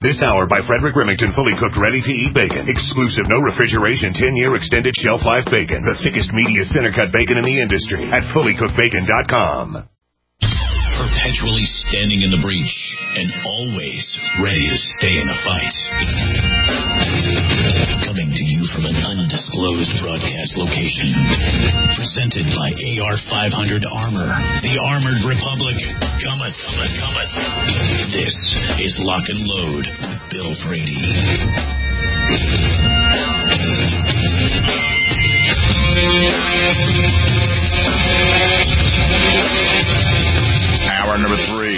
This hour by Frederick Remington, fully cooked, ready-to-eat bacon. Exclusive, no refrigeration, 10-year extended shelf life bacon. The thickest, meatiest center-cut bacon in the industry at fullycookedbacon.com. Perpetually standing in the breach and always ready to stay in a fight. Coming to you from an undisclosed broadcast location. Presented by AR-500 Armor, the Armored Republic. Cometh. This is Lock and Load with Bill Brady. Hour number 3.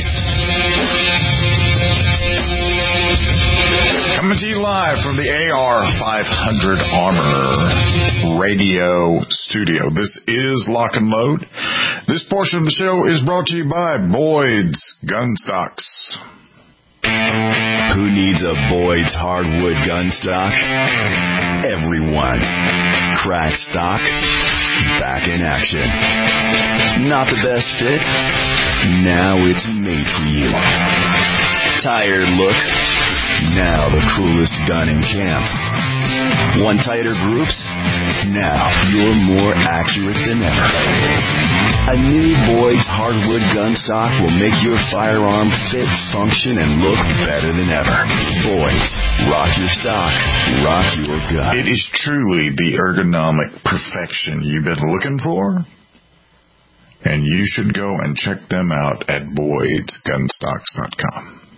Coming to you live from the AR-500 Armor Radio Studio. This is Lock and Load. This portion of the show is brought to you by Boyd's Gun Stocks. Who needs a Boyd's hardwood gun stock? Everyone. Crack stock, back in action. Not the best fit? Now it's made for you. Tired look? Now the coolest gun in camp. Want tighter groups? Now you're more accurate than ever. A new Boyd's hardwood gun stock will make your firearm fit, function, and look better than ever. Boyd's. Rock your stock. Rock your gun. It is truly the ergonomic perfection you've been looking for. And you should go and check them out at BoydsGunstocks.com.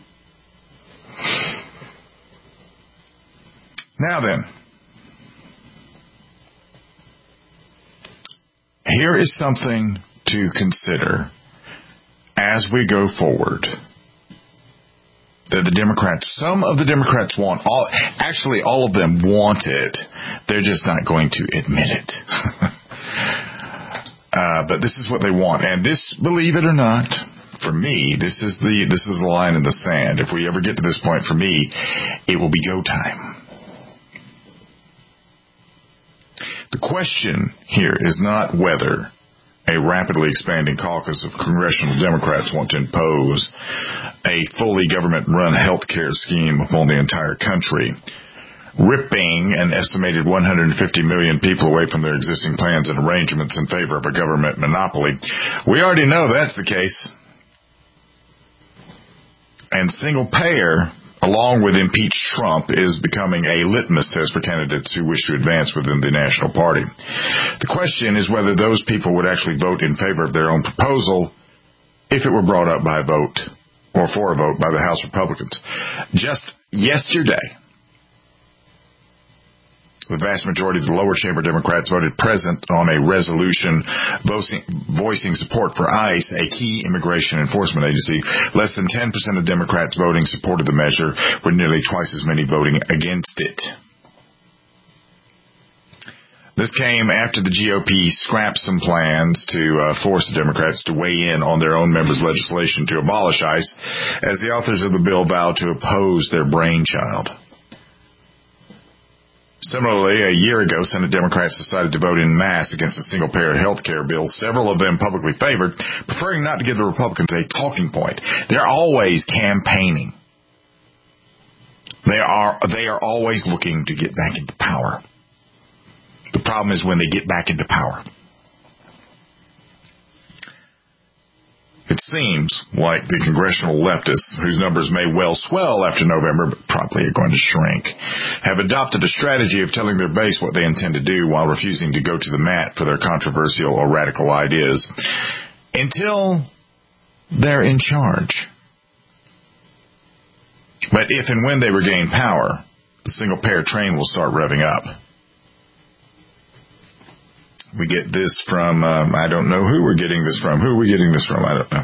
Now then, here is something to consider as we go forward that the Democrats, some of the Democrats want, all of them want it. They're just not going to admit it. But this is what they want. And this, believe it or not, for me, this is the line in the sand. If we ever get to this point, for me, it will be go time. The question here is not whether a rapidly expanding caucus of congressional Democrats want to impose a fully government-run health care scheme upon the entire country, ripping an estimated 150 million people away from their existing plans and arrangements in favor of a government monopoly. We already know that's the case. And single payer, along with impeach Trump, is becoming a litmus test for candidates who wish to advance within the National Party. The question is whether those people would actually vote in favor of their own proposal if it were brought up by a vote or for a vote by the House Republicans. Just yesterday, the vast majority of the lower chamber Democrats voted present on a resolution voicing support for ICE, a key immigration enforcement agency. Less than 10% of Democrats voting supported the measure, with nearly twice as many voting against it. This came after the GOP scrapped some plans to force the Democrats to weigh in on their own members' legislation to abolish ICE, as the authors of the bill vowed to oppose their brainchild. Similarly, a year ago, Senate Democrats decided to vote en masse against the single-payer health care bill, several of them publicly favored, preferring not to give the Republicans a talking point. They're always campaigning. They are always looking to get back into power. The problem is when they get back into power. It seems like the congressional leftists, whose numbers may well swell after November, but probably are going to shrink, have adopted a strategy of telling their base what they intend to do while refusing to go to the mat for their controversial or radical ideas until they're in charge. But if and when they regain power, the single-payer train will start revving up. We get this from, I don't know who we're getting this from. Who are we getting this from? I don't know.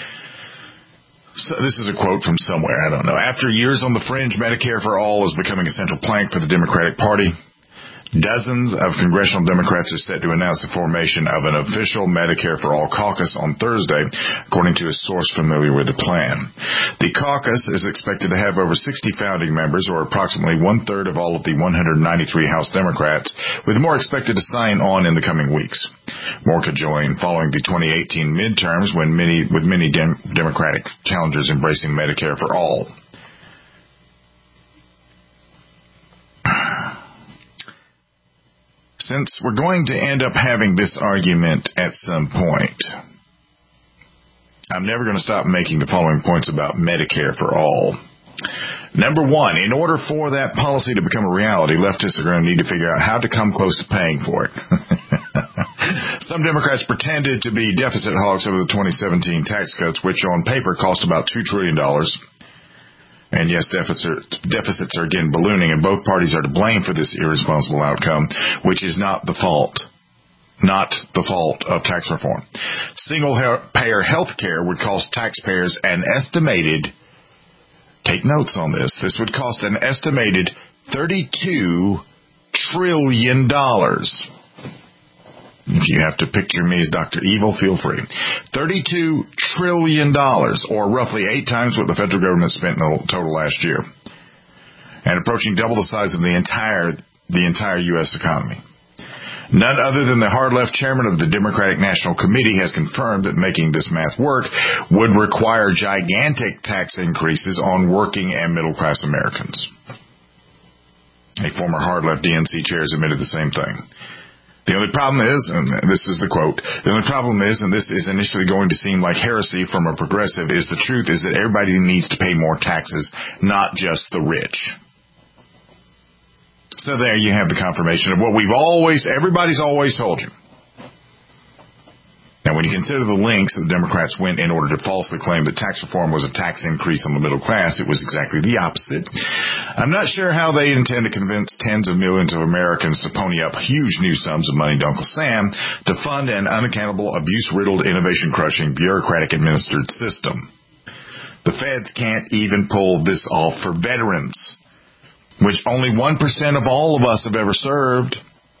So this is a quote from somewhere. I don't know. After years on the fringe, Medicare for All is becoming a central plank for the Democratic Party. Dozens of congressional Democrats are set to announce the formation of an official Medicare for All caucus on Thursday, according to a source familiar with the plan. The caucus is expected to have over 60 founding members, or approximately one-third of all of the 193 House Democrats, with more expected to sign on in the coming weeks. More could join following the 2018 midterms, with many Democratic challengers embracing Medicare for All. since we're going to end up having this argument at some point, I'm never going to stop making the following points about Medicare for all. Number one, in order for that policy to become a reality, leftists are going to need to figure out how to come close to paying for it. Some Democrats pretended to be deficit hawks over the 2017 tax cuts, which on paper cost about $2 trillion. And yes, deficits are again ballooning, and both parties are to blame for this irresponsible outcome, which is not the fault of tax reform. Single-payer health care would cost taxpayers an estimated, take notes on this would cost an estimated $32 trillion. If you have to picture me as Dr. Evil, feel free. $32 trillion, or roughly 8 times what the federal government spent in the total last year, and approaching double the size of the entire U.S. economy. None other than the hard-left chairman of the Democratic National Committee has confirmed that making this math work would require gigantic tax increases on working and middle-class Americans. A former hard-left DNC chair has admitted the same thing. The only problem is, and this is the quote, the only problem is, and this is initially going to seem like heresy from a progressive, is the truth is that everybody needs to pay more taxes, not just the rich. So there you have the confirmation of what everybody's always told you. Now, when you consider the lengths that the Democrats went in order to falsely claim that tax reform was a tax increase on the middle class, it was exactly the opposite. I'm not sure how they intend to convince tens of millions of Americans to pony up huge new sums of money to Uncle Sam to fund an unaccountable, abuse-riddled, innovation-crushing, bureaucratic-administered system. The feds can't even pull this off for veterans, which only 1% of all of us have ever served.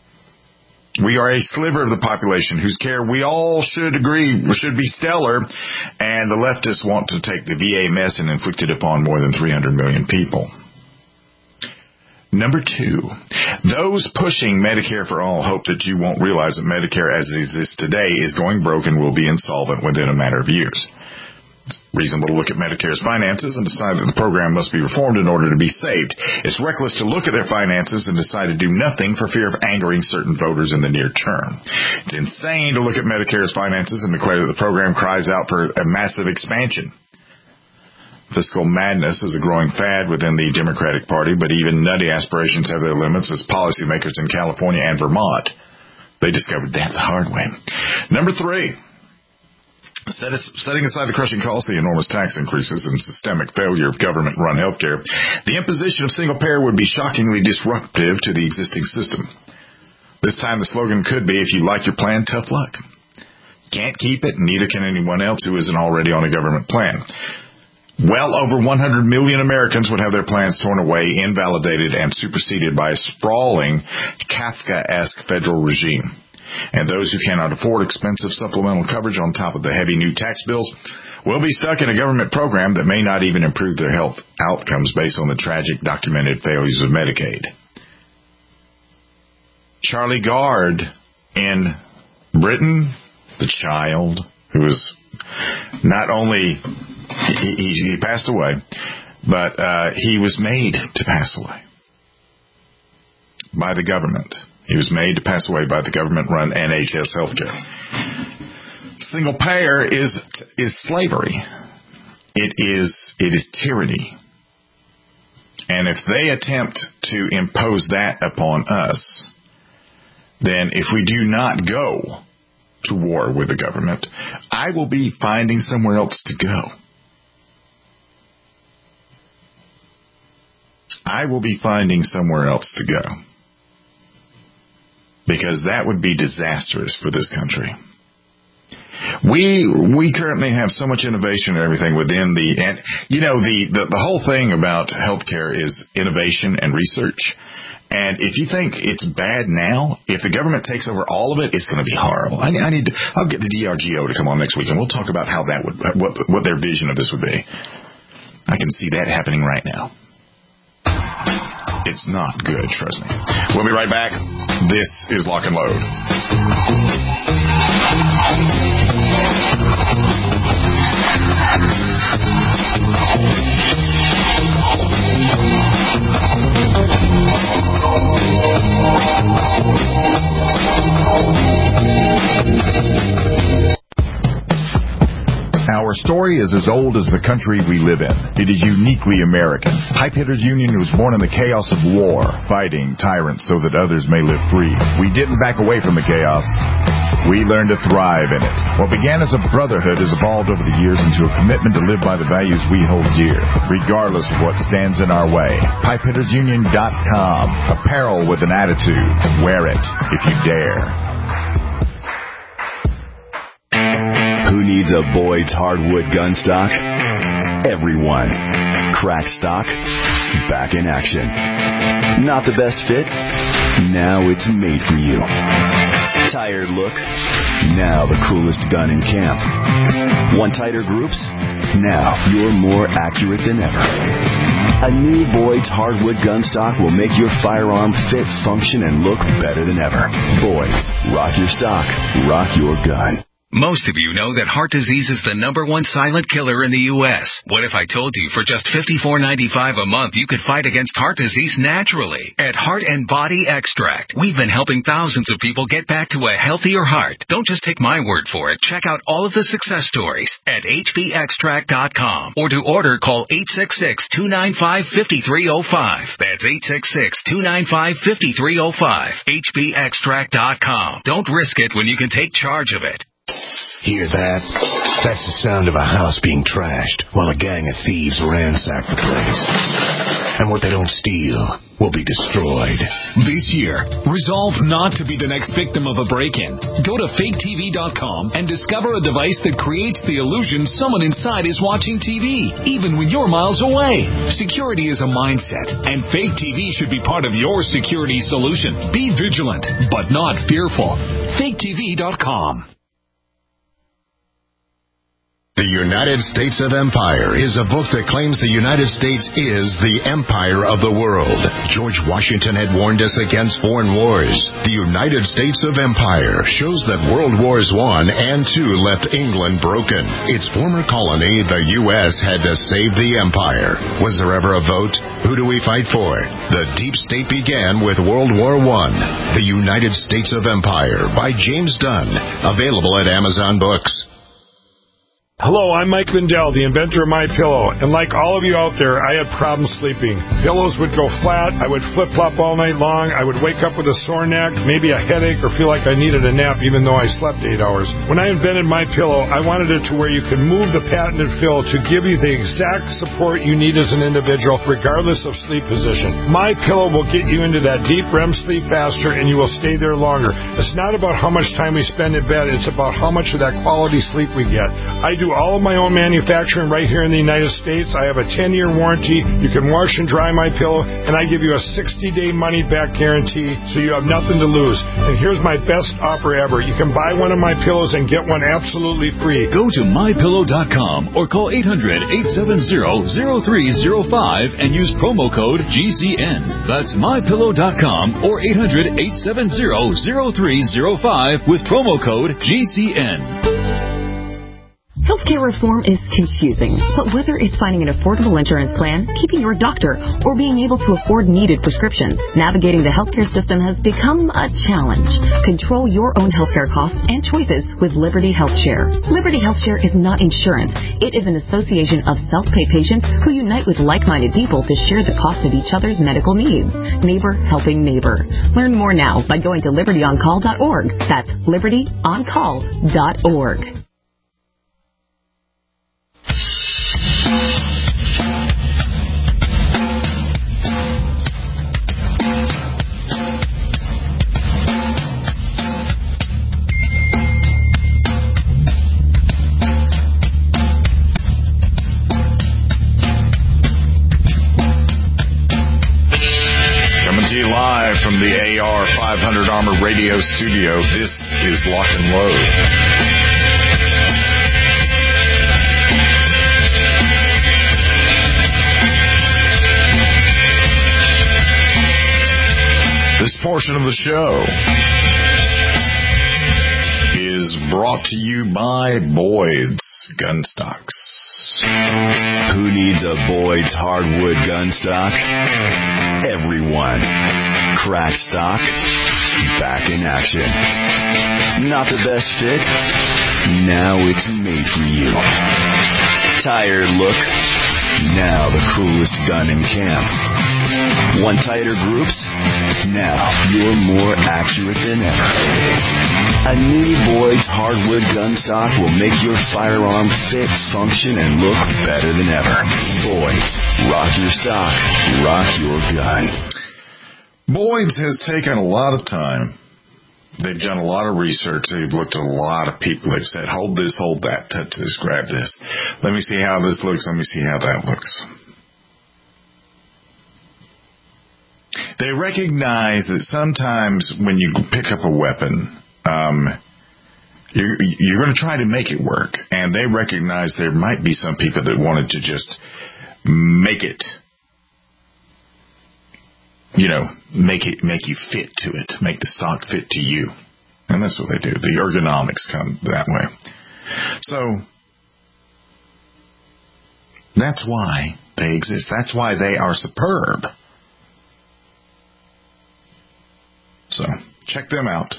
We are a sliver of the population whose care we all should agree should be stellar, and the leftists want to take the VA mess and inflict it upon more than 300 million people. Number 2, those pushing Medicare for all hope that you won't realize that Medicare as it exists today is going broke and will be insolvent within a matter of years. It's reasonable to look at Medicare's finances and decide that the program must be reformed in order to be saved. It's reckless to look at their finances and decide to do nothing for fear of angering certain voters in the near term. It's insane to look at Medicare's finances and declare that the program cries out for a massive expansion. Fiscal madness is a growing fad within the Democratic Party, but even nutty aspirations have their limits, as policymakers in California and Vermont. They discovered that the hard way. Number 3. Setting aside the crushing cost, the enormous tax increases, and systemic failure of government-run healthcare, the imposition of single-payer would be shockingly disruptive to the existing system. This time the slogan could be, if you like your plan, tough luck. Can't keep it, neither can anyone else who isn't already on a government plan. Well over 100 million Americans would have their plans torn away, invalidated, and superseded by a sprawling, Kafka-esque federal regime. And those who cannot afford expensive supplemental coverage on top of the heavy new tax bills will be stuck in a government program that may not even improve their health outcomes based on the tragic documented failures of Medicaid. Charlie Gard in Britain, the child who was not only, he passed away, but he was made to pass away by the government. He was made to pass away by the government-run NHS healthcare. Single payer is slavery. It is tyranny. And if they attempt to impose that upon us, then if we do not go to war with the government, I will be finding somewhere else to go. I will be finding somewhere else to go. Because that would be disastrous for this country. We currently have so much innovation and everything within the whole thing about healthcare is innovation and research. And if you think it's bad now, if the government takes over all of it, it's going to be horrible. I'll get the DRGO to come on next week and we'll talk about how that what their vision of this would be. I can see that happening right now. It's not good, trust me. We'll be right back. This is Lock and Load. Our story is as old as the country we live in. It is uniquely American. Pipe Hitters Union was born in the chaos of war, fighting tyrants so that others may live free. We didn't back away from the chaos. We learned to thrive in it. What began as a brotherhood has evolved over the years into a commitment to live by the values we hold dear, regardless of what stands in our way. PipeHittersUnion.com. Apparel with an attitude. Wear it if you dare. Who needs a Boyd's hardwood gun stock? Everyone. Crack stock, back in action. Not the best fit? Now it's made for you. Tired look? Now the coolest gun in camp. Want tighter groups? Now you're more accurate than ever. A new Boyd's hardwood gun stock will make your firearm fit, function, and look better than ever. Boyd's. Rock your stock. Rock your gun. Most of you know that heart disease is the #1 silent killer in the U.S. What if I told you for just $54.95 a month you could fight against heart disease naturally? At Heart and Body Extract, we've been helping thousands of people get back to a healthier heart. Don't just take my word for it. Check out all of the success stories at hbextract.com. Or to order, call 866-295-5305. That's 866-295-5305. hbextract.com. Don't risk it when you can take charge of it. Hear that? That's the sound of a house being trashed while a gang of thieves ransack the place. And what they don't steal will be destroyed. This year, resolve not to be the next victim of a break-in. Go to faketv.com and discover a device that creates the illusion someone inside is watching TV, even when you're miles away. Security is a mindset, and Fake TV should be part of your security solution. Be vigilant, but not fearful. faketv.com. The United States of Empire is a book that claims the United States is the empire of the world. George Washington had warned us against foreign wars. The United States of Empire shows that World Wars I and II left England broken. Its former colony, the U.S., had to save the empire. Was there ever a vote? Who do we fight for? The deep state began with World War I. The United States of Empire by James Dunn. Available at Amazon Books. Hello, I'm Mike Lindell, the inventor of MyPillow, and like all of you out there, I had problems sleeping. Pillows would go flat, I would flip-flop all night long, I would wake up with a sore neck, maybe a headache, or feel like I needed a nap even though I slept 8 hours. When I invented MyPillow, I wanted it to where you could move the patented fill to give you the exact support you need as an individual, regardless of sleep position. MyPillow will get you into that deep REM sleep faster, and you will stay there longer. It's not about how much time we spend in bed, it's about how much of that quality sleep we get. I do all of my own manufacturing right here in the United States. I have a 10-year warranty. You can wash and dry MyPillow, and I give you a 60-day money-back guarantee, so you have nothing to lose. And here's my best offer ever. You can buy one of my pillows and get one absolutely free. Go to MyPillow.com or call 800-870-0305 and use promo code GCN. That's MyPillow.com or 800-870-0305 with promo code GCN. Healthcare reform is confusing, but whether it's finding an affordable insurance plan, keeping your doctor, or being able to afford needed prescriptions, navigating the healthcare system has become a challenge. Control your own healthcare costs and choices with Liberty HealthShare. Liberty HealthShare is not insurance. It is an association of self-pay patients who unite with like-minded people to share the cost of each other's medical needs. Neighbor helping neighbor. Learn more now by going to libertyoncall.org. That's libertyoncall.org. Live from the AR 500 Armor Radio Studio, this is Lock and Load. This portion of the show is brought to you by Boyd's Gun Stocks. Who needs a Boyd's hardwood gun stock? Everyone. Crack stock, back in action. Not the best fit? Now it's made for you. Tired look? Now the coolest gun in camp. Want tighter groups? Now you're more accurate than ever. A new Boyd's hardwood gun stock will make your firearm fit, function, and look better than ever. Boyd's. Rock your stock. Rock your gun. Boyd's has taken a lot of time. They've done a lot of research. They've looked at a lot of people. They've said, hold this, hold that, touch this, grab this. Let me see how this looks. Let me see how that looks. They recognize that sometimes when you pick up a weapon, you're going to try to make it work. And they recognize there might be some people that wanted to just make it, make you fit to it, make the stock fit to you. And that's what they do. The ergonomics come that way. So that's why they exist. That's why they are superb. So check them out.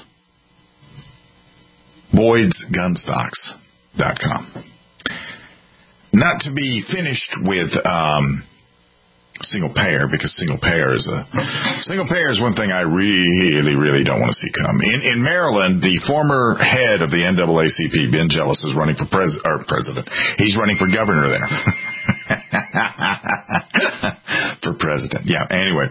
BoydsGunstocks.com. Not to be finished with single payer, because single payer is one thing I really, really don't want to see come. In Maryland, the former head of the NAACP, Ben Jealous, is running for president. He's running for governor there. For president. Yeah, anyway.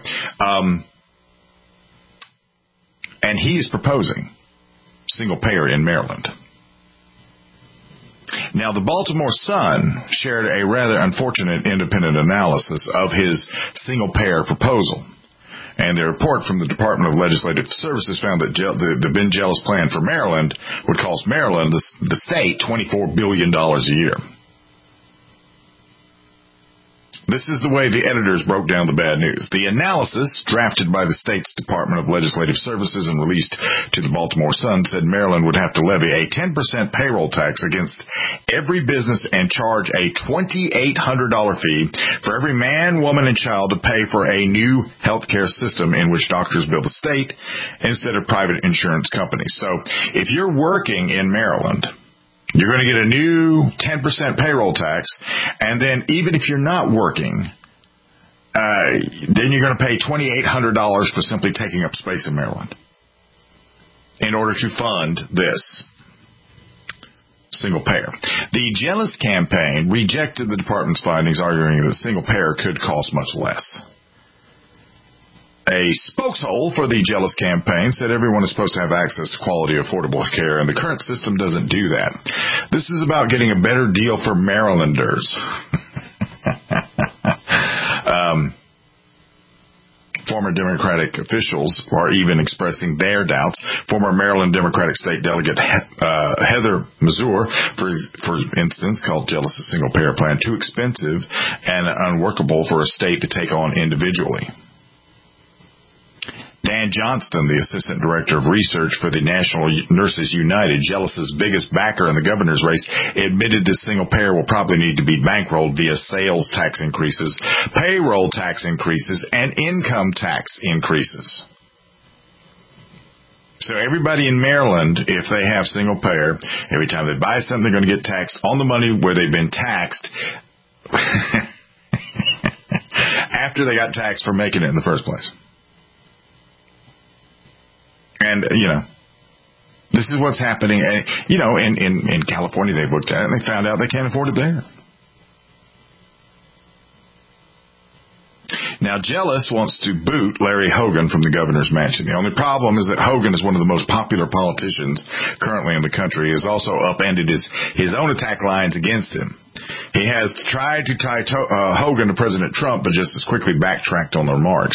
And he is proposing single payer in Maryland. Now, the Baltimore Sun shared a rather unfortunate independent analysis of his single-payer proposal. And the report from the Department of Legislative Services found that the Ben Jealous plan for Maryland would cost Maryland, the state, $24 billion a year. This is the way the editors broke down the bad news. The analysis, drafted by the state's Department of Legislative Services and released to the Baltimore Sun, said Maryland would have to levy a 10% payroll tax against every business and charge a $2,800 fee for every man, woman, and child to pay for a new healthcare system in which doctors bill the state instead of private insurance companies. So if you're working in Maryland, you're going to get a new 10% payroll tax, and then even if you're not working, then you're going to pay $2,800 for simply taking up space in Maryland in order to fund this single payer. The Jealous campaign rejected the department's findings, arguing that single payer could cost much less. A spokeshole for the Jealous campaign said everyone is supposed to have access to quality, affordable care, and the current system doesn't do that. This is about getting a better deal for Marylanders. Former Democratic officials are even expressing their doubts. Former Maryland Democratic State Delegate Heather Mazur, for instance, called Jealous a single-payer plan too expensive and unworkable for a state to take on individually. Dan Johnston, the Assistant Director of Research for the National Nurses United, Jealous's biggest backer in the governor's race, admitted this single payer will probably need to be bankrolled via sales tax increases, payroll tax increases, and income tax increases. So everybody in Maryland, if they have single payer, every time they buy something, they're going to get taxed on the money where they've been taxed after they got taxed for making it in the first place. And, this is what's happening. And, in California, they've looked at it and they found out they can't afford it there. Now, Jealous wants to boot Larry Hogan from the governor's mansion. The only problem is that Hogan is one of the most popular politicians currently in the country. He has also upended his own attack lines against him. He has tried to tie Hogan to President Trump, but just as quickly backtracked on the remarks.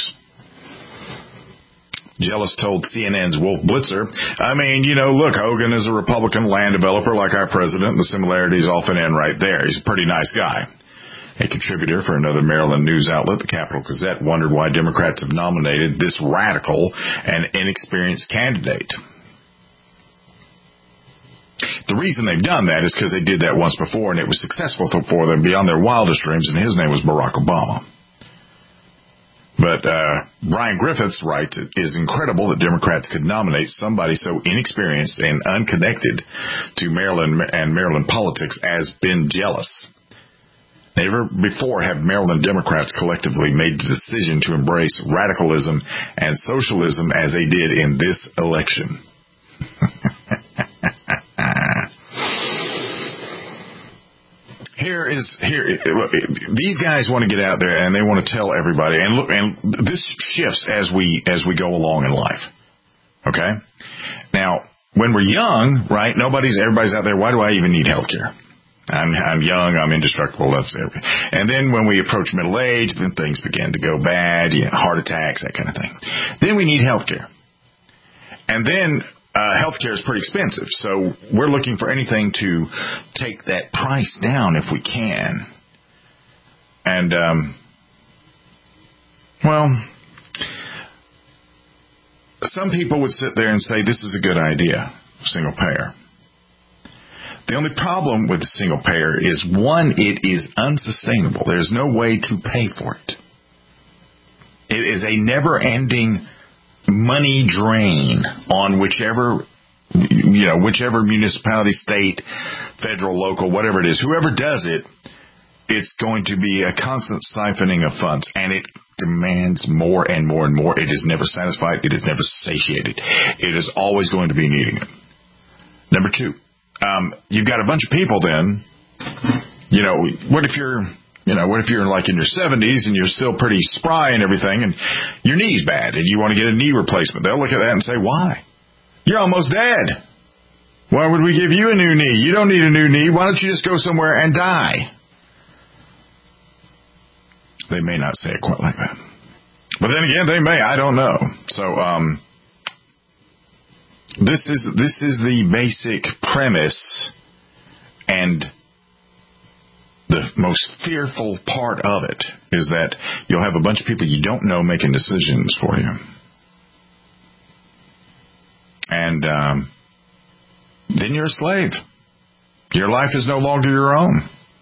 Jealous told CNN's Wolf Blitzer, look, Hogan is a Republican land developer like our president. The similarities often end right there. He's a pretty nice guy. A contributor for another Maryland news outlet, the Capital Gazette, wondered why Democrats have nominated this radical and inexperienced candidate. The reason they've done that is because they did that once before and it was successful for them beyond their wildest dreams, and his name was Barack Obama. But Brian Griffiths writes, it is incredible that Democrats could nominate somebody so inexperienced and unconnected to Maryland and Maryland politics as Ben Jealous. Never before have Maryland Democrats collectively made the decision to embrace radicalism and socialism as they did in this election. Look, these guys want to get out there and they want to tell everybody, and look, and this shifts as we go along in life. Okay? Now, when we're young, right, everybody's out there, why do I even need health care? I'm young, I'm indestructible, that's everything. And then when we approach middle age, then things begin to go bad, heart attacks, that kind of thing. Then we need health care. And then healthcare is pretty expensive, so we're looking for anything to take that price down if we can. And, some people would sit there and say, this is a good idea, single payer. The only problem with the single payer is, one, it is unsustainable. There's no way to pay for it. It is a never-ending money drain on whichever municipality, state, federal, local, whatever it is, whoever does it, it's going to be a constant siphoning of funds, and it demands more and more and more. It is never satisfied. It is never satiated. It is always going to be needing it. Number two, you've got a bunch of people then, what if you're like in your 70s and you're still pretty spry and everything, and your knee's bad and you want to get a knee replacement? They'll look at that and say, why? You're almost dead. Why would we give you a new knee? You don't need a new knee. Why don't you just go somewhere and die? They may not say it quite like that. But then again, they may. I don't know. So, this is the basic premise, and the most fearful part of it is that you'll have a bunch of people you don't know making decisions for you. And then you're a slave. Your life is no longer your own.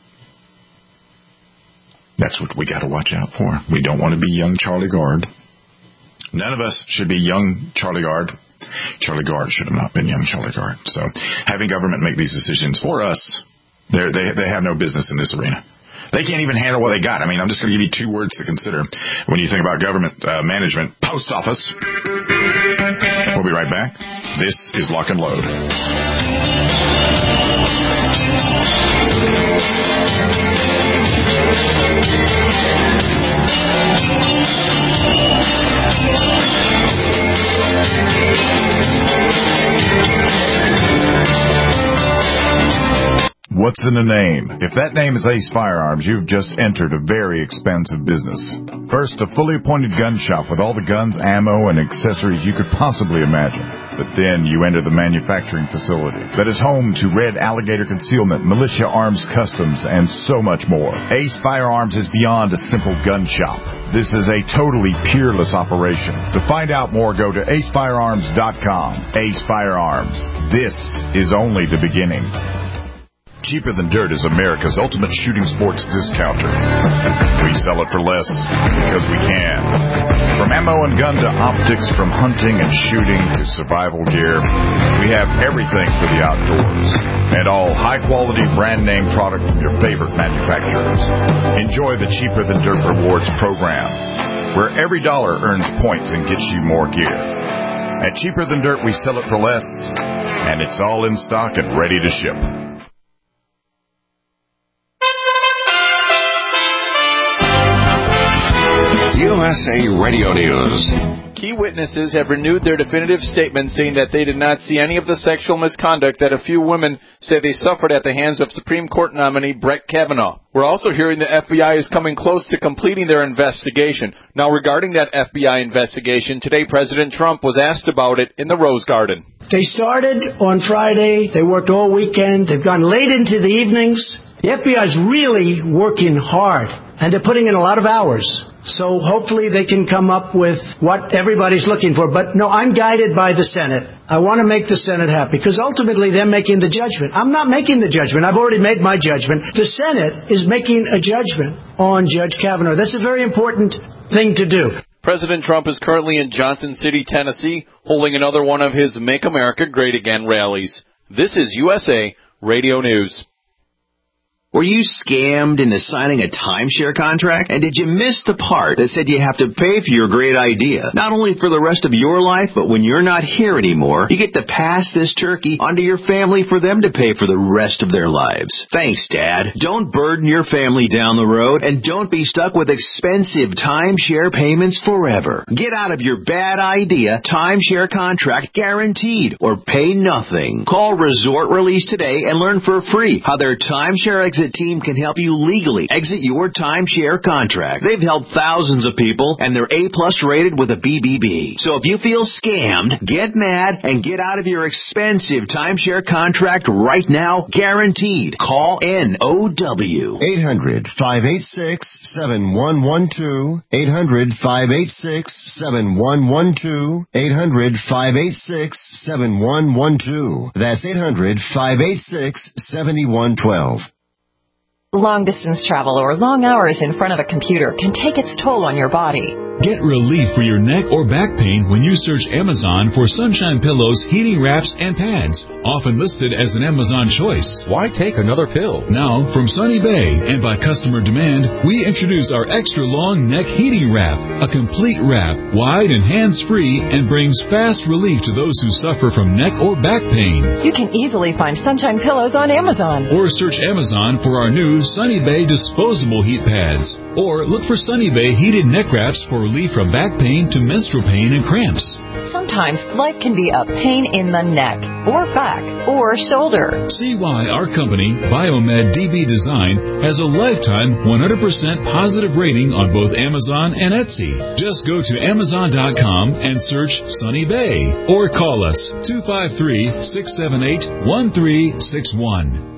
That's what we got to watch out for. We don't want to be young Charlie Gard. None of us should be young Charlie Gard. Charlie Gard should have not been young Charlie Gard. So having government make these decisions for us, they have no business in this arena. They can't even handle what they got. I mean, I'm just going to give you two words to consider when you think about government management. Post office. We'll be right back. This is Lock and Load. What's in a name? If that name is Ace Firearms, you've just entered a very expensive business. First, a fully appointed gun shop with all the guns, ammo, and accessories you could possibly imagine. But then you enter the manufacturing facility that is home to Red Alligator Concealment, Militia Arms Customs, and so much more. Ace Firearms is beyond a simple gun shop. This is a totally peerless operation. To find out more, go to acefirearms.com. Ace Firearms. This is only the beginning. Cheaper Than Dirt is America's ultimate shooting sports discounter. We sell it for less because we can. From ammo and gun to optics, from hunting and shooting to survival gear, we have everything for the outdoors. And all high-quality brand-name product from your favorite manufacturers. Enjoy the Cheaper Than Dirt Rewards program, where every dollar earns points and gets you more gear. At Cheaper Than Dirt, we sell it for less, and it's all in stock and ready to ship. USA Radio News. Key witnesses have renewed their definitive statement saying that they did not see any of the sexual misconduct that a few women say they suffered at the hands of Supreme Court nominee Brett Kavanaugh. We're also hearing the FBI is coming close to completing their investigation. Now, regarding that FBI investigation, today President Trump was asked about it in the Rose Garden. They started on Friday. They worked all weekend. They've gone late into the evenings. The FBI is really working hard, and they're putting in a lot of hours. So hopefully they can come up with what everybody's looking for. But no, I'm guided by the Senate. I want to make the Senate happy because ultimately they're making the judgment. I'm not making the judgment. I've already made my judgment. The Senate is making a judgment on Judge Kavanaugh. That's a very important thing to do. President Trump is currently in Johnson City, Tennessee, holding another one of his Make America Great Again rallies. This is USA Radio News. Were you scammed into signing a timeshare contract? And did you miss the part that said you have to pay for your great idea? Not only for the rest of your life, but when you're not here anymore, you get to pass this turkey onto your family for them to pay for the rest of their lives. Thanks, Dad. Don't burden your family down the road, and don't be stuck with expensive timeshare payments forever. Get out of your bad idea timeshare contract guaranteed, or pay nothing. Call Resort Release today and learn for free how their timeshare exit team can help you legally exit your timeshare contract. They've helped thousands of people, and they're A+ rated with a BBB. So if you feel scammed, get mad and get out of your expensive timeshare contract right now, guaranteed. Call NOW. 800-586-7112. 800-586-7112. 800-586-7112. That's 800-586-7112. Long-distance travel or long hours in front of a computer can take its toll on your body. Get relief for your neck or back pain when you search Amazon for Sunshine Pillows, heating wraps, and pads, often listed as an Amazon choice. Why take another pill? Now, from Sunny Bay and by customer demand, we introduce our extra long neck heating wrap, a complete wrap, wide and hands-free, and brings fast relief to those who suffer from neck or back pain. You can easily find Sunshine Pillows on Amazon. Or search Amazon for our new Sunny Bay disposable heat pads. Or look for Sunny Bay heated neck wraps for relief from back pain to menstrual pain and cramps. Sometimes life can be a pain in the neck, or back, or shoulder. See why our company, Biomed DB Design, has a lifetime 100% positive rating on both Amazon and Etsy. Just go to Amazon.com and search Sunny Bay, or call us 253-678-1361.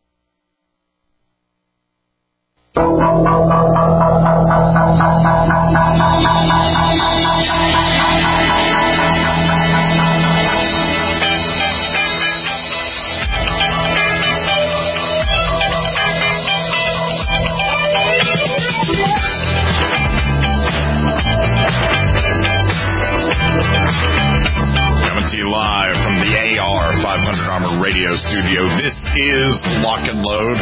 Live from the AR 500 Armor Radio Studio. This is Lock and Load.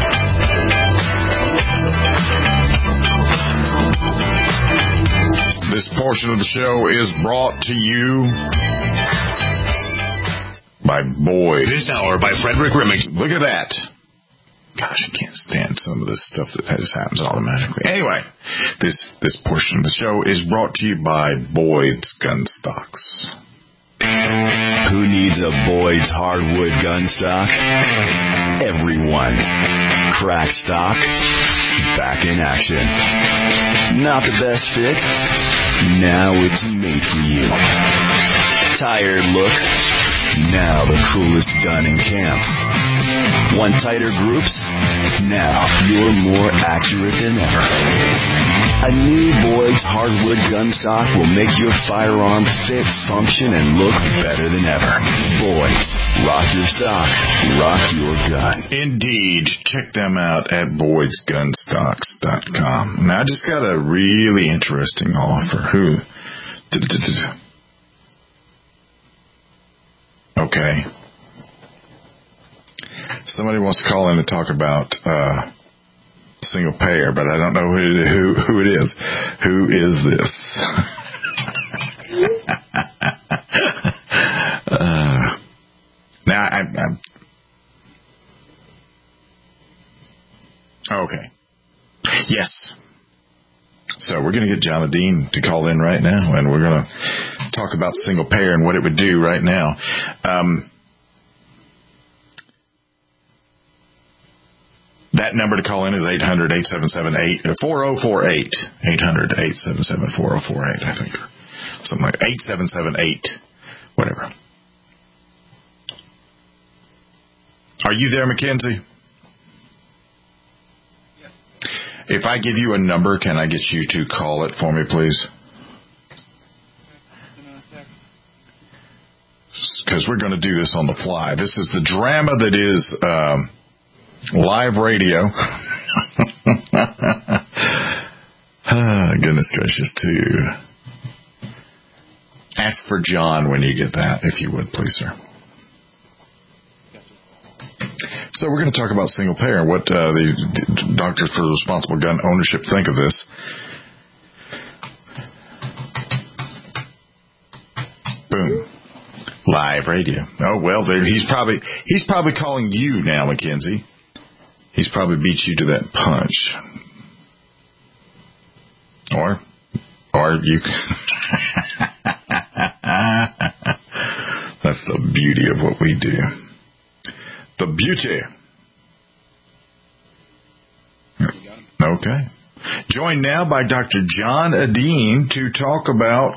This portion of the show is brought to you by Boyd. This hour by Frederick Remington. Look at that. Gosh, I can't stand some of this stuff that just happens automatically. Anyway, this portion of the show is brought to you by Boyd's Gun Stocks. Who needs a Boyd's hardwood gun stock? Everyone. Crack stock, back in action. Not the best fit? Now it's made for you. Tired look? Now the coolest gun in camp. Want tighter groups? Now you're more accurate than ever. A new Boyd's hardwood gun stock will make your firearm fit, function, and look better than ever. Boyd's. Rock your stock. Rock your gun. Indeed. Check them out at Boyd'sGunstocks.com. Now, I just got a really interesting offer. Okay. Somebody wants to call in and talk about single payer, but I don't know who it is. Who is this? Now, I'm okay. Yes. So we're going to get John Dean to call in right now, and we're going to talk about single payer and what it would do right now. That number to call in is 800-877-4048. 800-877-4048, I think. Something like 8778. Whatever. Are you there, Mackenzie? If I give you a number, can I get you to call it for me, please? Because we're going to do this on the fly. This is the drama that is live radio. Goodness gracious, too. Ask for John when you get that, if you would, please, sir. So we're going to talk about single payer and what the Doctors for Responsible Gun Ownership think of this. Boom. Live radio. Oh, well, he's probably calling you now, Mackenzie. He's probably beat you to that punch. Or you... That's the beauty of what we do. The beauty. Okay. Joined now by Dr. John Adine to talk about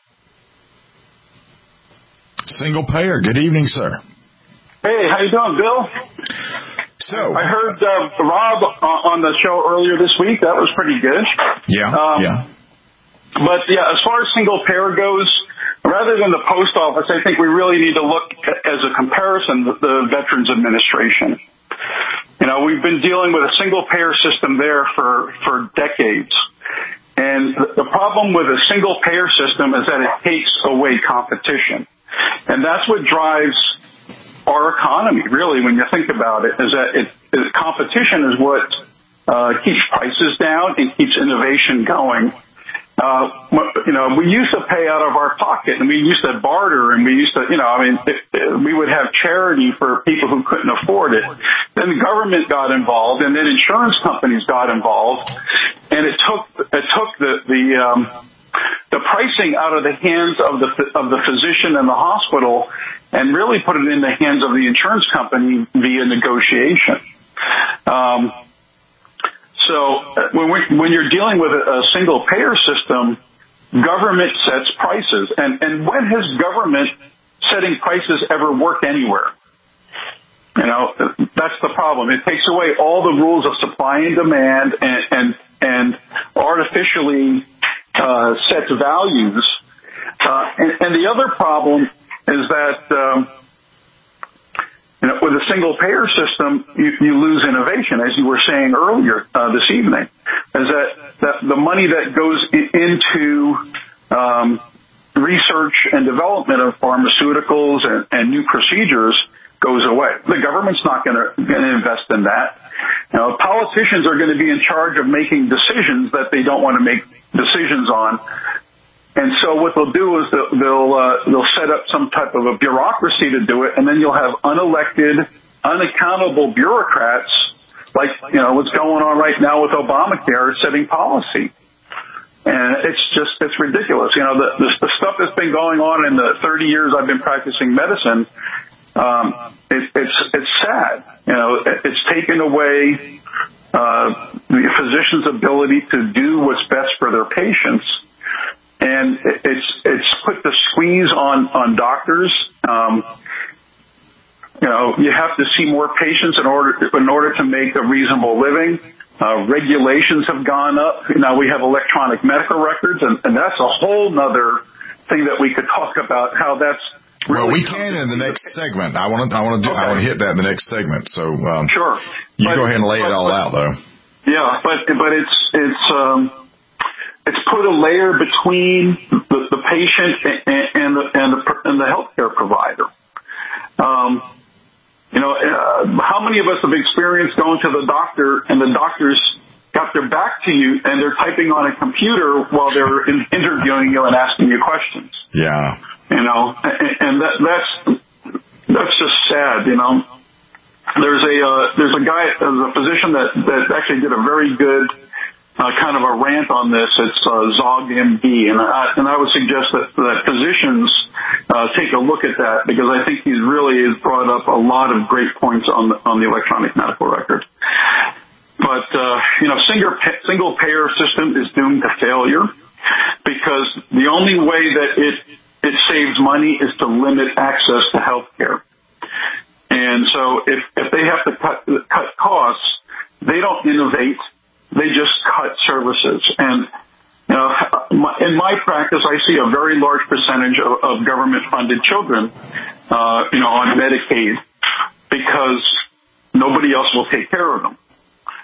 single payer. Good evening, sir. Hey, how you doing, Bill? So I heard Rob on the show earlier this week. That was pretty good. Yeah. But yeah, as far as single payer goes, rather than the post office, I think we really need to look as a comparison with the Veterans Administration. You know, we've been dealing with a single payer system there for decades. And the problem with a single payer system is that it takes away competition. And that's what drives our economy, really, when you think about it, is that competition is what keeps prices down and keeps innovation going. You know, we used to pay out of our pocket, and we used to barter, and we used to, we would have charity for people who couldn't afford it. Then the government got involved, and then insurance companies got involved, and it took the pricing out of the hands of the physician and the hospital, and really put it in the hands of the insurance company via negotiation. So when you're dealing with a single payer system, government sets prices. And when has government setting prices ever worked anywhere? You know, that's the problem. It takes away all the rules of supply and demand and artificially sets values. And the other problem is that with a single payer system, you lose innovation, as you were saying earlier this evening, is that the money that goes into research and development of pharmaceuticals and new procedures goes away. The government's not going to invest in that. You know, politicians are going to be in charge of making decisions that they don't want to make decisions on. And so what they'll do is they'll set up some type of a bureaucracy to do it, and then you'll have unelected, unaccountable bureaucrats, like what's going on right now with Obamacare, setting policy. And it's ridiculous. You know, the stuff that's been going on in the 30 years I've been practicing medicine, it's sad. You know, it's taken away the physician's ability to do what's best for their patients. And it's put the squeeze on doctors. You have to see more patients in order to make a reasonable living. Regulations have gone up. Now we have electronic medical records, and that's a whole nother thing that we could talk about. How that's really we can in the next segment. I want to hit that in the next segment. So sure, go ahead and lay it all out, though. Yeah, but it's put a layer between the patient and the healthcare provider. How many of us have experienced going to the doctor and the doctors got their back to you and they're typing on a computer while they're interviewing you and asking you questions? Yeah. And that's just sad. There's a guy, there's a physician that actually did a very good kind of a rant on this. It's Zog MD, and I would suggest that physicians take a look at that, because I think he really has brought up a lot of great points on the electronic medical record. But single payer system is doomed to failure, because the only way that it saves money is to limit access to health care. And so if they have to cut costs, they don't innovate. They just cut services. And, in my practice, I see a very large percentage of government-funded children, on Medicaid, because nobody else will take care of them.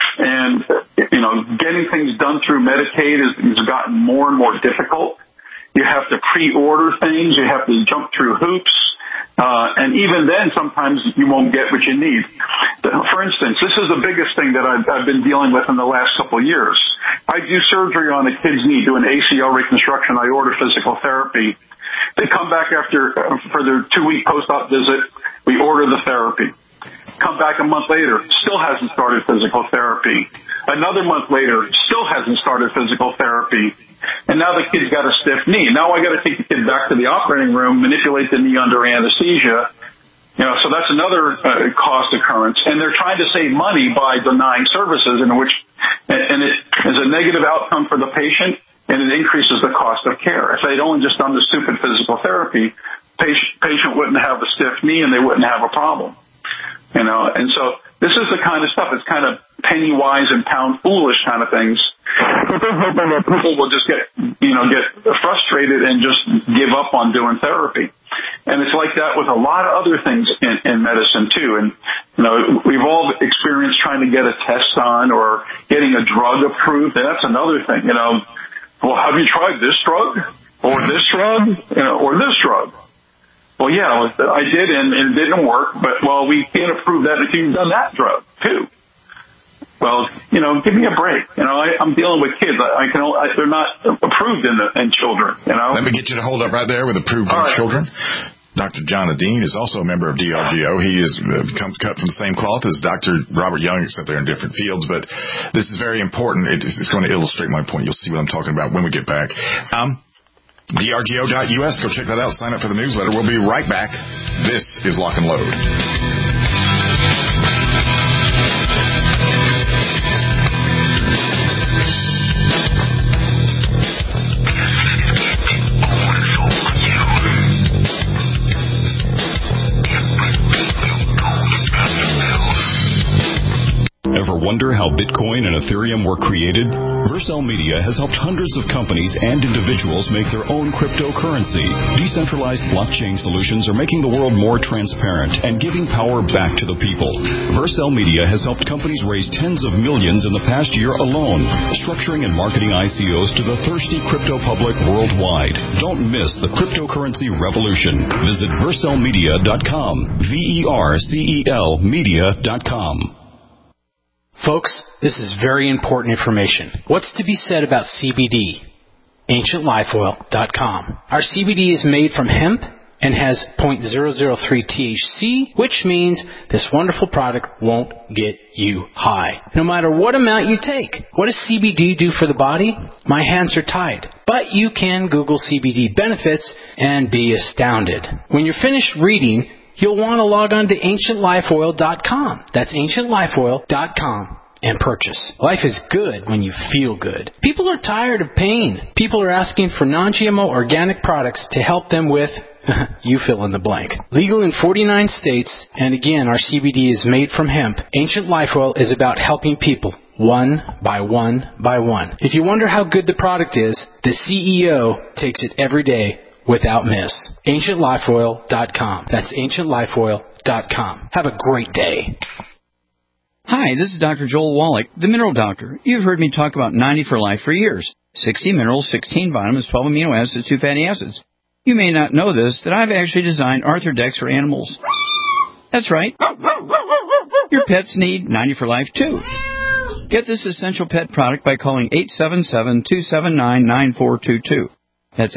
And, getting things done through Medicaid has gotten more and more difficult. You have to pre-order things. You have to jump through hoops. And even then, sometimes you won't get what you need. For instance, this is the biggest thing that I've been dealing with in the last couple of years. I do surgery on a kid's knee, do an ACL reconstruction. I order physical therapy. They come back for their 2-week post-op visit. We order the therapy. Come back a month later, still hasn't started physical therapy. Another month later, still hasn't started physical therapy. And now the kid's got a stiff knee. Now I got to take the kid back to the operating room, manipulate the knee under anesthesia. So that's another cost occurrence. And they're trying to save money by denying services, and it is a negative outcome for the patient, and it increases the cost of care. If they'd only just done the stupid physical therapy, patient wouldn't have a stiff knee and they wouldn't have a problem. And so this is the kind of stuff. It's kind of penny wise and pound foolish kind of things. But they're hoping that people will just get frustrated and just give up on doing therapy. And it's like that with a lot of other things in medicine too. And, we've all experienced trying to get a test on or getting a drug approved. And that's another thing, well, have you tried this drug or this drug, or this drug? Well, yeah, I did, and it didn't work. But, we can't approve that if you've done that drug, too. Well, give me a break. I'm dealing with kids. They're not approved in children, Let me get you to hold up right there with approved in children. Dr. John Adine is also a member of DRGO. He is cut from the same cloth as Dr. Robert Young, except they're in different fields. But this is very important. It's going to illustrate my point. You'll see what I'm talking about when we get back. DRGO.us. Go check that out. Sign up for the newsletter. We'll be right back. This is Lock and Load. Ever wonder how Bitcoin and Ethereum were created? Vercel Media has helped hundreds of companies and individuals make their own cryptocurrency. Decentralized blockchain solutions are making the world more transparent and giving power back to the people. Vercel Media has helped companies raise tens of millions in the past year alone, structuring and marketing ICOs to the thirsty crypto public worldwide. Don't miss the cryptocurrency revolution. Visit vercelmedia.com. VERCEL media.com. Folks, this is very important information. What's to be said about CBD? AncientLifeOil.com. Our CBD is made from hemp and has 0.003 THC, which means this wonderful product won't get you high, no matter what amount you take. What does CBD do for the body? My hands are tied. But you can Google CBD benefits and be astounded. When you're finished reading, you'll want to log on to AncientLifeOil.com. That's AncientLifeOil.com and purchase. Life is good when you feel good. People are tired of pain. People are asking for non-GMO organic products to help them with, you fill in the blank. Legal in 49 states, and again, our CBD is made from hemp. Ancient Life Oil is about helping people one by one by one. If you wonder how good the product is, the CEO takes it every day without miss. AncientLifeOil.com. That's AncientLifeOil.com. Have a great day. Hi, this is Dr. Joel Wallach, the Mineral Doctor. You've heard me talk about 90 for Life for years. 60 minerals, 16 vitamins, 12 amino acids, 2 fatty acids. You may not know this, that I've actually designed Arthrodex for animals. That's right. Your pets need 90 for Life too. Get this essential pet product by calling 877-279-9422. That's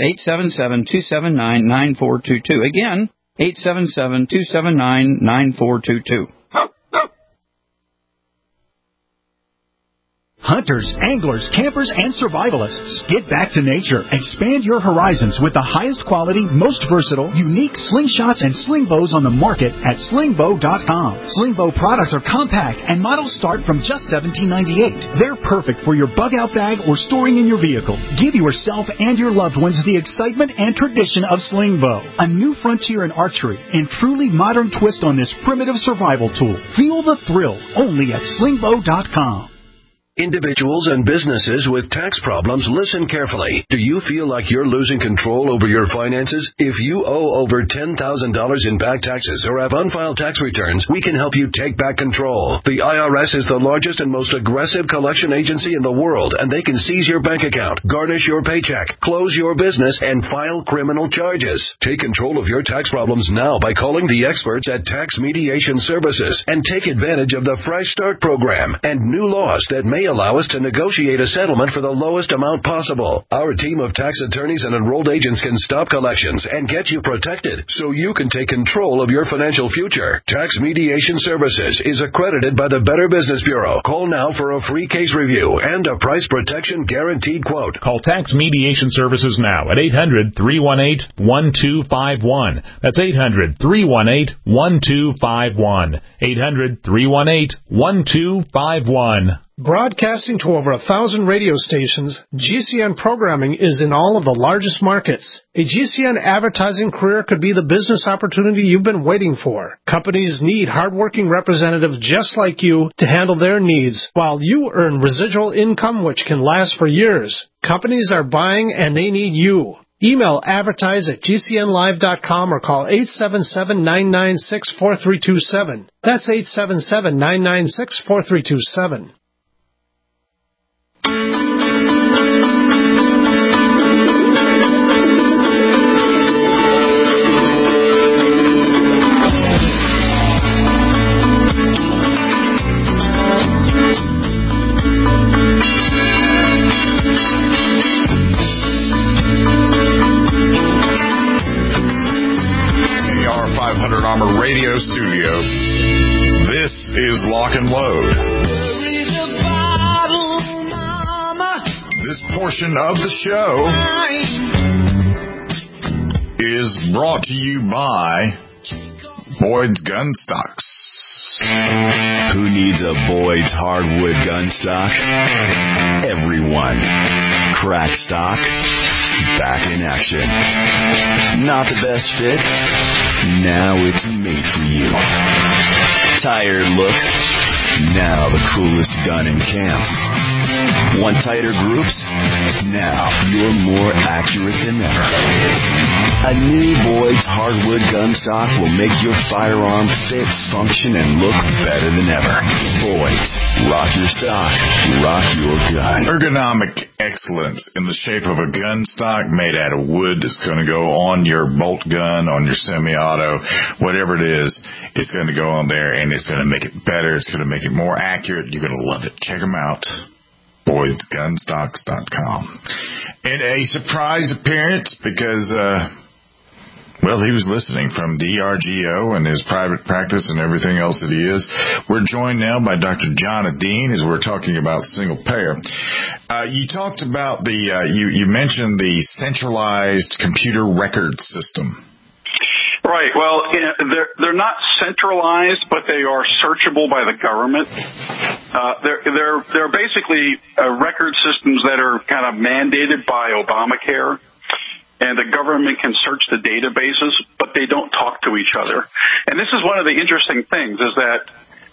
877-279-9422. Again, 877-279-9422. Hunters, anglers, campers, and survivalists. Get back to nature. Expand your horizons with the highest quality, most versatile, unique slingshots and sling bows on the market at slingbow.com. Slingbow products are compact and models start from just $17.98. They're perfect for your bug-out bag or storing in your vehicle. Give yourself and your loved ones the excitement and tradition of Slingbow, a new frontier in archery and truly modern twist on this primitive survival tool. Feel the thrill only at slingbow.com. Individuals and businesses with tax problems, listen carefully. Do you feel like you're losing control over your finances? If you owe over $10,000 in back taxes or have unfiled tax returns, we can help you take back control. The IRS is the largest and most aggressive collection agency in the world, and they can seize your bank account, garnish your paycheck, close your business, and file criminal charges. Take control of your tax problems now by calling the experts at Tax Mediation Services and take advantage of the Fresh Start program and new laws that may allow us to negotiate a settlement for the lowest amount possible. Our team of tax attorneys and enrolled agents can stop collections and get you protected so you can take control of your financial future. Tax Mediation Services is accredited by the Better Business Bureau. Call now for a free case review and a price protection guaranteed quote. Call Tax Mediation Services now at 800-318-1251. That's 800-318-1251. 800-318-1251. Broadcasting to over 1,000 radio stations, GCN programming is in all of the largest markets. A GCN advertising career could be the business opportunity you've been waiting for. Companies need hardworking representatives just like you to handle their needs, while you earn residual income which can last for years. Companies are buying and they need you. Email advertise@gcnlive.com or call 877-996-4327. That's 877-996-4327. Armor Radio Studio. This is Lock and Load. This portion of the show is brought to you by Boyd's Gun Stocks. Who needs a Boyd's hardwood gun stock? Everyone. Crack stock, back in action. Not the best fit? Now it's made for you. Tired look? Now the coolest gun in camp. Want tighter groups? Now you're more accurate than ever. A new Boyd's hardwood gun stock will make your firearm fit, function, and look better than ever. Boyd's. Rock your stock. Rock your gun. Ergonomic excellence in the shape of a gun stock made out of wood that's going to go on your bolt gun, on your semi-auto, whatever it is. It's going to go on there, and it's going to make it better. It's going to make it more accurate. You're going to love it. Check them out. Boyd'sGunstocks.com. And a surprise appearance because, he was listening from DRGO and his private practice and everything else that he is. We're joined now by Dr. John Adine as we're talking about single payer. You talked about you mentioned the centralized computer record system. Right. Well, they're not centralized, but they are searchable by the government. They're basically record systems that are kind of mandated by Obamacare, and the government can search the databases, but they don't talk to each other. And this is one of the interesting things: is that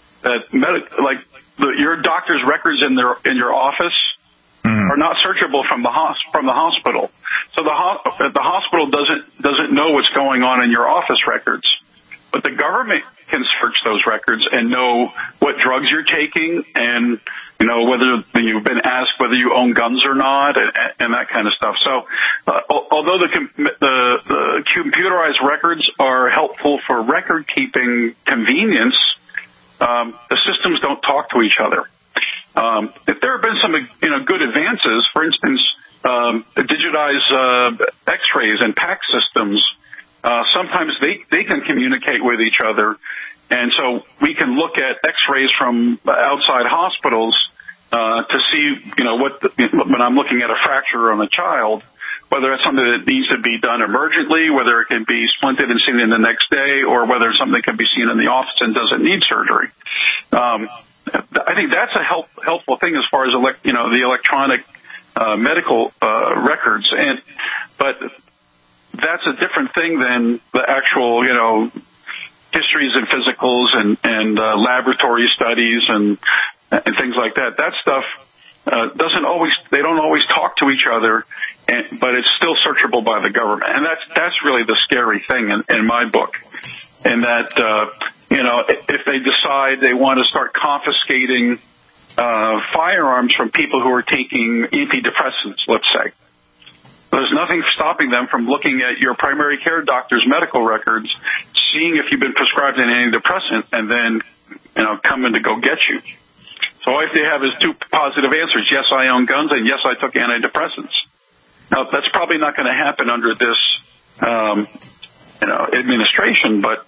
your doctor's records in your office are not searchable from the hospital. So the hospital doesn't know what's going on in your office records, but the government can search those records and know what drugs you're taking, and whether you've been asked whether you own guns or not, and that kind of stuff. So although the computerized records are helpful for record keeping convenience, the systems don't talk to each other. If there have been some, good advances, for instance, digitized X-rays and PACS systems, sometimes they can communicate with each other, and so we can look at X-rays from outside hospitals to see, when I'm looking at a fracture on a child, whether it's something that needs to be done emergently, whether it can be splinted and seen in the next day, or whether something can be seen in the office and doesn't need surgery. I think that's a helpful thing as far as the electronic medical records, but that's a different thing than the actual histories and physicals and laboratory studies and things like that. That stuff they don't always talk to each other, but it's still searchable by the government. And that's really the scary thing in my book. And that, if they decide they want to start confiscating firearms from people who are taking antidepressants, let's say, there's nothing stopping them from looking at your primary care doctor's medical records, seeing if you've been prescribed an antidepressant, and then, coming to go get you. So all they have is two positive answers. Yes, I own guns, and yes, I took antidepressants. Now, that's probably not going to happen under this, administration, but,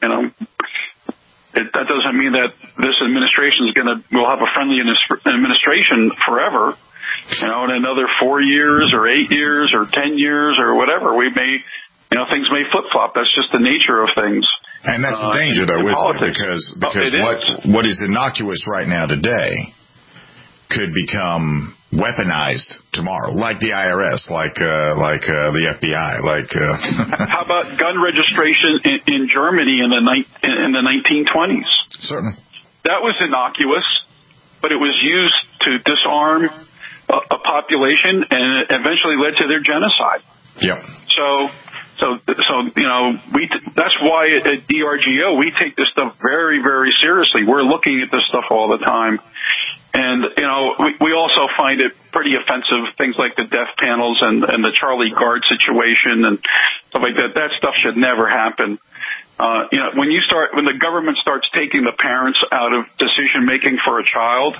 that doesn't mean that this administration will have a friendly administration forever. In another 4 years or 8 years or 10 years or whatever, things may flip-flop. That's just the nature of things. And that's the danger, though, isn't it? Because what is innocuous right now today could become weaponized tomorrow, like the IRS, like the FBI, How about gun registration in Germany in the 1920s? Certainly. That was innocuous, but it was used to disarm a population, and eventually led to their genocide. Yep. So that's why at DRGO we take this stuff very, very seriously. We're looking at this stuff all the time. And, we also find it pretty offensive, things like the death panels and the Charlie Gard situation and stuff like that. That stuff should never happen. When the government starts taking the parents out of decision making for a child,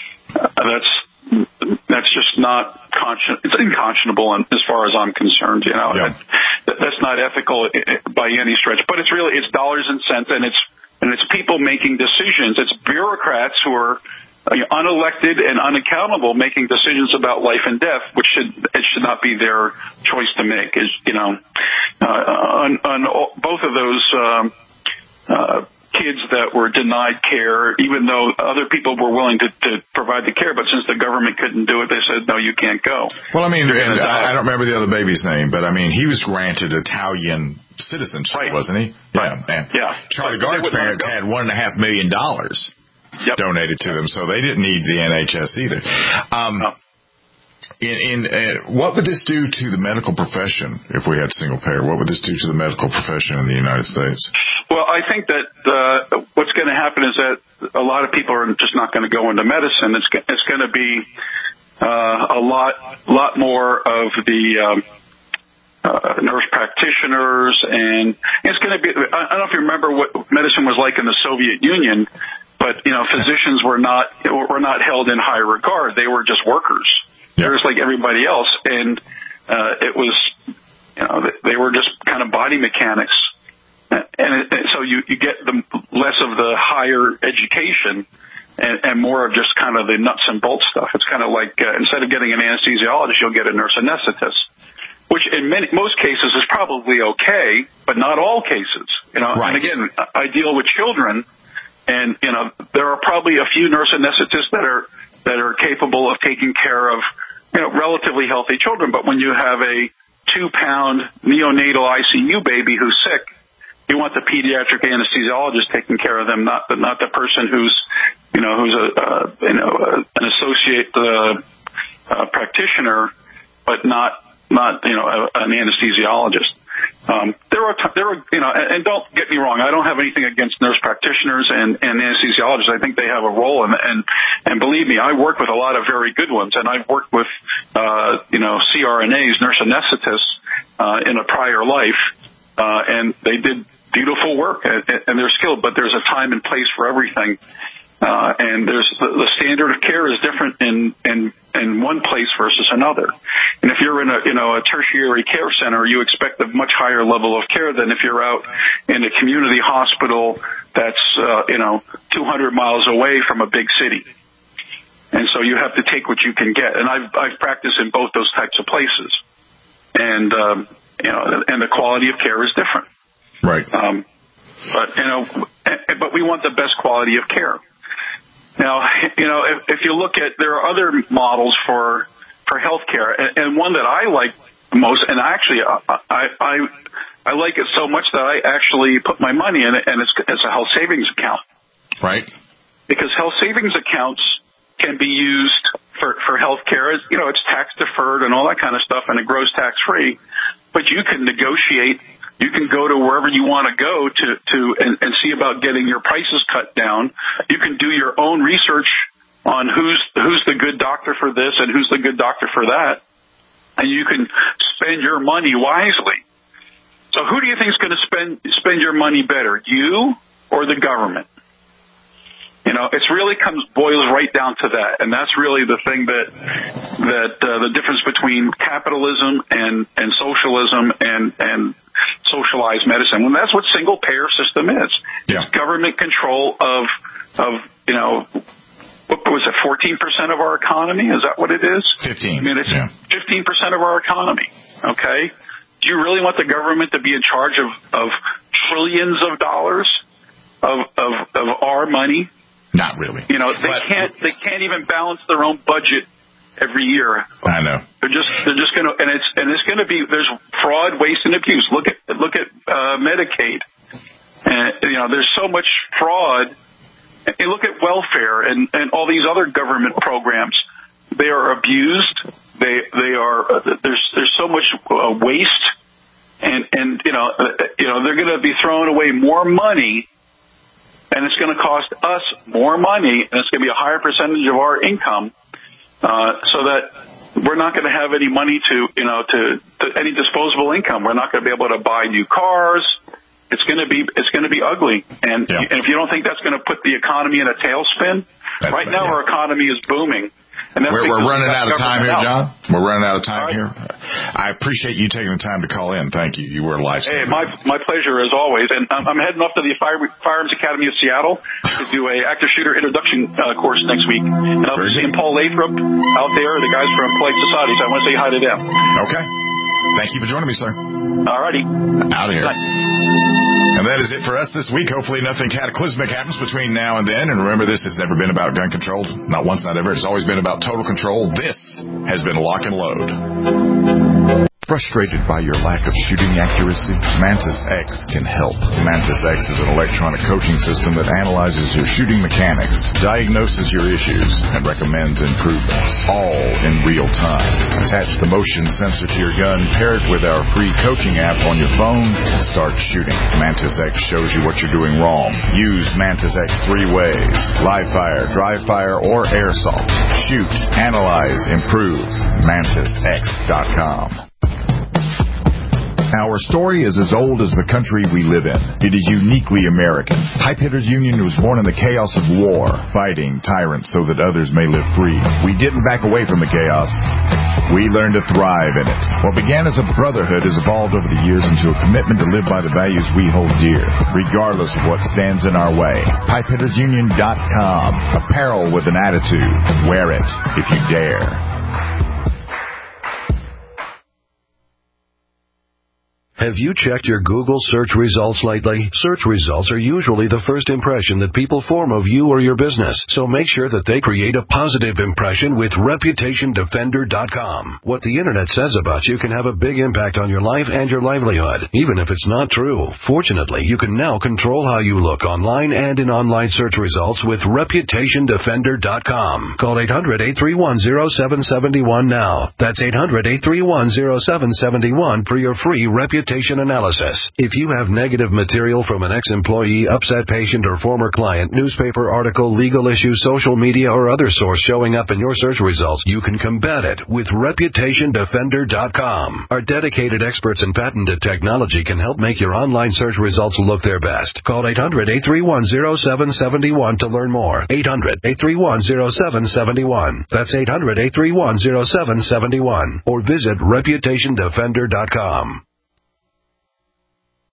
that's just not it's unconscionable as far as I'm concerned, Yeah. That's not ethical by any stretch, but it's dollars and cents, and it's people making decisions. It's bureaucrats who are unelected and unaccountable making decisions about life and death, which should not be their choice to make. On both of those kids that were denied care, even though other people were willing to provide the care, but since the government couldn't do it, they said, no, you can't go. Well, I don't remember the other baby's name, but he was granted Italian citizenship, right. Wasn't he? Right. Yeah. Charlie Gard's parents had $1.5 million donated to them, so they didn't need the NHS either. No. What would this do to the medical profession if we had single payer? What would this do to the medical profession in the United States? Well, I think that what's going to happen is that a lot of people are just not going to go into medicine. It's going to be a lot more of the nurse practitioners, and it's going to be. I don't know if you remember what medicine was like in the Soviet Union, but physicians were not held in high regard. They were just workers. They're just like everybody else, and it was, they were just kind of body mechanics, and so you get less of the higher education and more of just kind of the nuts and bolts stuff. It's kind of like instead of getting an anesthesiologist, you'll get a nurse anesthetist, which in most cases is probably okay, but not all cases. Right. And again, I deal with children, and there are probably a few nurse anesthetists that are capable of taking care of relatively healthy children. But when you have a 2-pound neonatal ICU baby who's sick, you want the pediatric anesthesiologist taking care of them, not the person who's an associate practitioner, but not an anesthesiologist. There are and don't get me wrong, I don't have anything against nurse practitioners and anesthesiologists. I think they have a role, and believe me, I work with a lot of very good ones, and I've worked with CRNAs, nurse anesthetists, in a prior life, and they did beautiful work, and they're skilled, but there's a time and place for everything. And there's the standard of care is different in one place versus another. And if you're in a tertiary care center, you expect a much higher level of care than if you're out in a community hospital that's 200 miles away from a big city. And so you have to take what you can get. And I've practiced in both those types of places. And the quality of care is different. Right. But we want the best quality of care. Now, if you look at, there are other models for healthcare, and one that I like most, and actually I like it so much that I actually put my money in it, and it's a health savings account. Right. Because health savings accounts can be used for health care. You know, it's tax deferred and all that kind of stuff, and it grows tax free. But you can negotiate. You can go to wherever you want to go and see about getting your prices cut down. You can do your own research on who's the good doctor for this and who's the good doctor for that, and you can spend your money wisely. So who do you think is going to spend your money better, you or the government? You know, it really boils right down to that, and that's really the thing that the difference between capitalism and socialism and socialized medicine. When that's what single payer system is. Yeah. It's government control of you know, what was it, 14% of our economy? Is that what it is? 15. I mean, it's 15% of our economy. Okay. Do you really want the government to be in charge of trillions of dollars of our money? Not really. You know, they can't even balance their own budget every year. I know. They're just going to, and it's going to be, there's fraud, waste, and abuse. Look at Medicaid. And, you know, there's so much fraud. And look at welfare and all these other government programs. They are abused. They are, there's so much waste, and you know, they're going to be throwing away more money. And it's going to cost us more money, and it's going to be a higher percentage of our income, so that we're not going to have any money to any disposable income. We're not going to be able to buy new cars. It's going to be ugly. And if you don't think that's going to put the economy in a tailspin, right now our economy is booming. And we're running out of time here, John. We're running out of time here. I appreciate you taking the time to call in. Thank you. You were a lifesaver. Hey, my pleasure as always. And I'm heading off to the Firearms Academy of Seattle to do a active shooter introduction course next week. And I'll be seeing Paul Lathrop out there, the guys from Polite Society. So I want to say hi to them. Okay. Thank you for joining me, sir. All righty. Out of here. And that is it for us this week. Hopefully nothing cataclysmic happens between now and then. And remember, this has never been about gun control. Not once, not ever. It's always been about total control. This has been Lock and Load. Frustrated by your lack of shooting accuracy? Mantis X can help. Mantis X is an electronic coaching system that analyzes your shooting mechanics, diagnoses your issues, and recommends improvements, all in real time. Attach the motion sensor to your gun, pair it with our free coaching app on your phone, and start shooting. Mantis X shows you what you're doing wrong. Use Mantis X 3 ways: live fire, dry fire, or airsoft. Shoot, analyze, improve. MantisX.com. Our story is as old as the country we live in. It is uniquely American. Pipe Hitters Union was born in the chaos of war, fighting tyrants so that others may live free. We didn't back away from the chaos. We learned to thrive in it. What began as a brotherhood has evolved over the years into a commitment to live by the values we hold dear, regardless of what stands in our way. PipeHittersUnion.com. Apparel with an attitude. Wear it if you dare. Have you checked your Google search results lately? Search results are usually the first impression that people form of you or your business, so make sure that they create a positive impression with ReputationDefender.com. What the Internet says about you can have a big impact on your life and your livelihood, even if it's not true. Fortunately, you can now control how you look online and in online search results with ReputationDefender.com. Call 800-831-0771 now. That's 800-831-0771 for your free reputation analysis. If you have negative material from an ex-employee, upset patient, or former client, newspaper article, legal issue, social media, or other source showing up in your search results, you can combat it with ReputationDefender.com. Our dedicated experts in patented technology can help make your online search results look their best. Call 800-831-0771 to learn more. 800-831-0771. That's 800-831-0771. Or visit ReputationDefender.com.